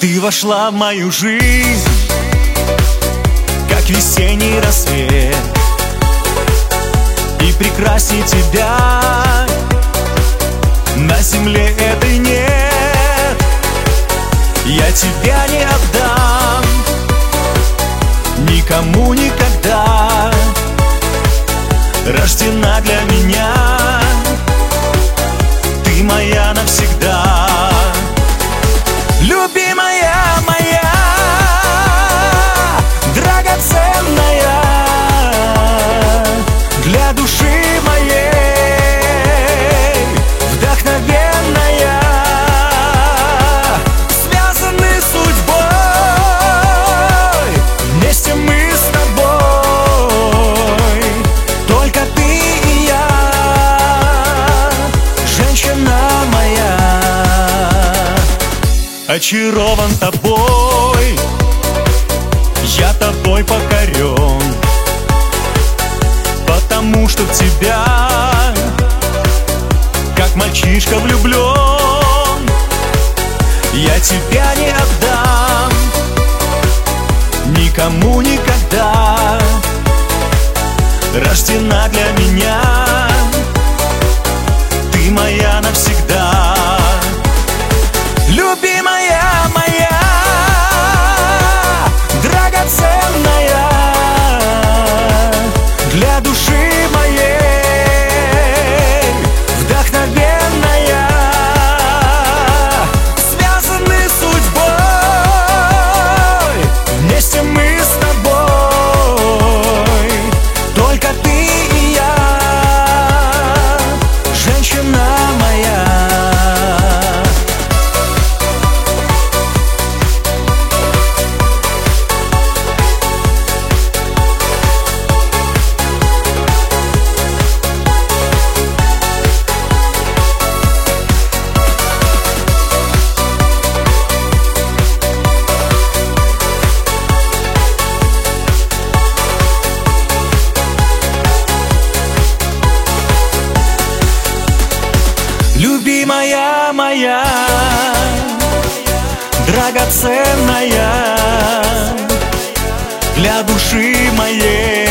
Ты вошла в мою жизнь, как весенний рассвет, и прекрасней тебя на земле этой нет. Я тебя не отдам никому никогда. Рождена для меня, ты моя навсегда. Любимая моя, драгоценная, для души моей вдохновенная. Связаны судьбой, вместе мы с тобой. Только ты и я, женщина моя. Очарован тобой, я тобой покорен, потому что в тебя, как мальчишка влюблен. Я тебя не отдам никому никогда. Рождена для меня, ты моя навсегда. Любимая моя, драгоценная, для души моей вдохновенная. Связаны судьбой, вместе мы с тобой. Только ты и я, женщина моя. Любимая моя, драгоценная, для души моей